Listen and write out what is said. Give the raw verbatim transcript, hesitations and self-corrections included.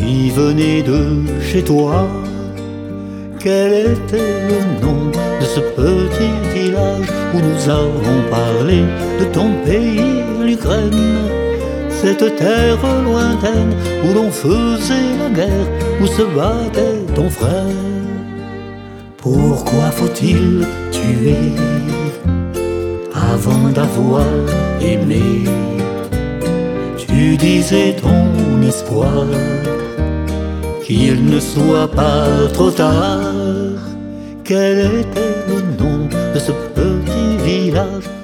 qui venait de chez toi. Quel était le nom de ce petit village où nous avons parlé de ton pays, l'Ukraine? Cette terre lointaine où l'on faisait la guerre, où se battait ton frère. Pourquoi faut-il tuer avant d'avoir aimé? Tu disais ton espoir qu'il ne soit pas trop tard. Quel était le nom de ce petit village